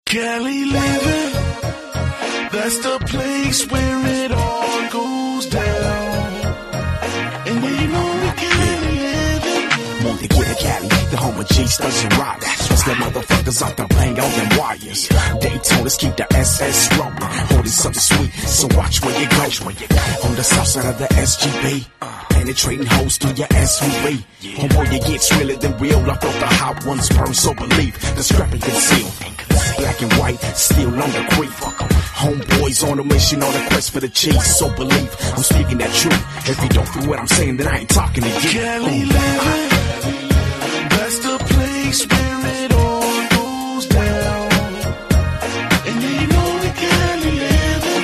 Cali living, that's the place where it all goes down. And we know we Cali living. Want to get a Cali, the home of G-Studs and riders. The motherfuckers off the bang on them wires. Daytonas keep the SS rolling. Holding something sweet, so watch where you go. On the south side of the SGB, penetrating holes through your SUV. Homeboy, it gets realer than real. I felt the hot ones burn, so believe the scrap and conceal. Black and white, still on the creep. Homeboys on a mission, on a quest for the cheese. So believe I'm speaking that truth. If you don't do what I'm saying, then I ain't talking to you. Cali living, that's the place where it all goes down. And you know we Cali living,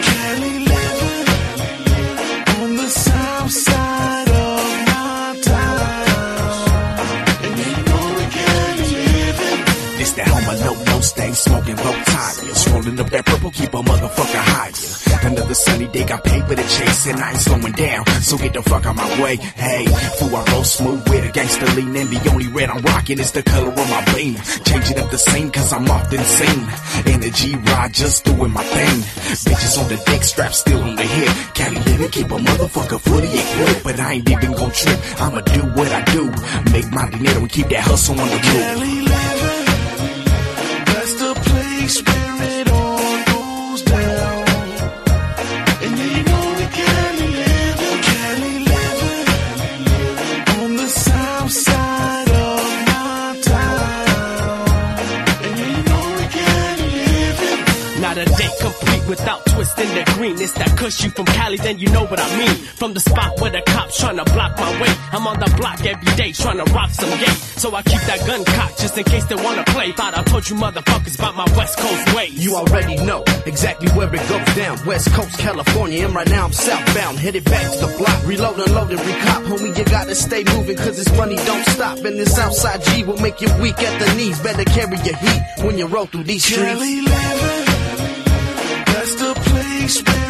on the south side of my town. And you know we Cali living. This that home of no stay smoking low tires. Rolling up that purple, keep a motherfucker higher. Another sunny day, got paid for the chase, and I ain't slowing down, so get the fuck out my way. Hey, fool, I roll smooth with a gangster lean, and the only red I'm rocking is the color of my beam. Changing up the scene, cause I'm often seen. Energy ride, just doing my thing. Bitches on the dick, strap still on the hip. Cali living, keep a motherfucker fully equipped, but I ain't even gon' trip. I'ma do what I do, make my dinero and keep that hustle on the move. Cali living, that's the place where it all goes down. And you know we Cali living, on the south side of my town. And you know we Cali living. Not a day complete without twisting the green. It's that kush you from Cali, then you know what I mean. From the spot where the cops tryna block my way, I'm on the block every day tryna rob some gate. So I keep that gun cocked just in case they wanna play. Thought I told you motherfuckers about my West Coast ways. You already know exactly where it goes down. West Coast, California, and right now I'm southbound. Headed back to the block, reload, unload, and recop. Homie, you gotta stay moving cause this money don't stop. And this outside G will make you weak at the knees. Better carry your heat when you roll through these streets. Cali living, that's the place where